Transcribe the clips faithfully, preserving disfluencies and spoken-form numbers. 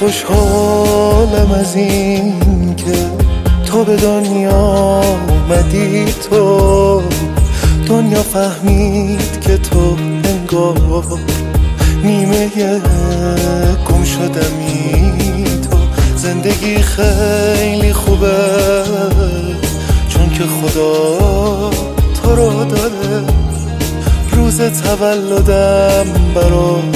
خوشحالم از این که تو به دنیا آمدی، تو دنیا فهمید که تو انگار نیمه گم شدمی. تو زندگی خیلی خوبه چون که خدا تو رو داره. روز تولدم برات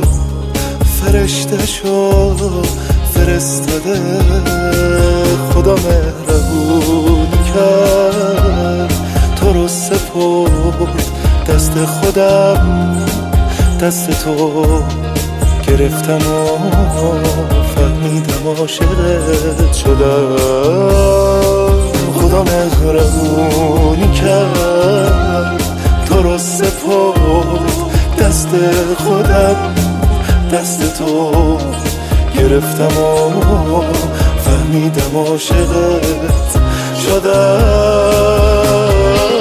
فرشته شو فرستاده. خدا مهربون کرد تو رو سپرد دست خودم، دست تو گرفتم و فهمیدم عاشقت شدم. خدا مهربون کرد تو رو سپرد دست خودم، دست تو گرفتم و فهمیدم عاشقت شدم.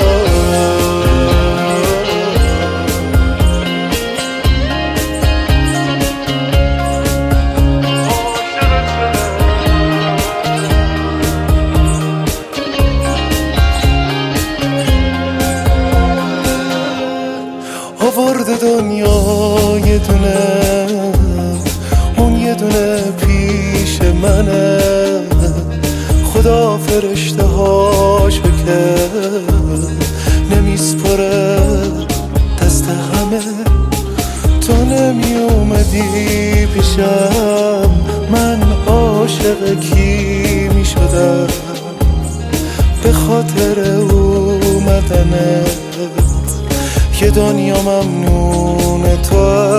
آورده دنیا یه دونه، اون یه دونه پیش منه. خدا فرشته هاشو که نمیسپره دست همه. تو نمی اومدی پیشم من عاشق کی می شدم؟ به خاطر اومدنت یه دنیا ممنون تو.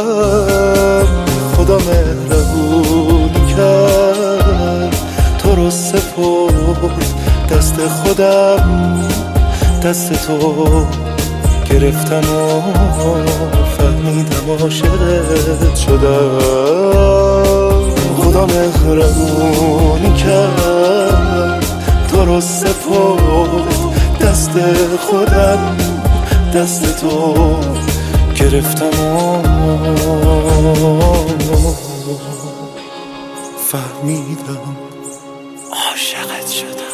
خدا مهربون کرد تو رو سپرد دست خودم، دست تو گرفتم و فهمیدم عاشقت شدم. خدا مهربون کرد تو رو سپرد دست خودم، دست تو گرفتم و فهمیدم عاشقت شدم.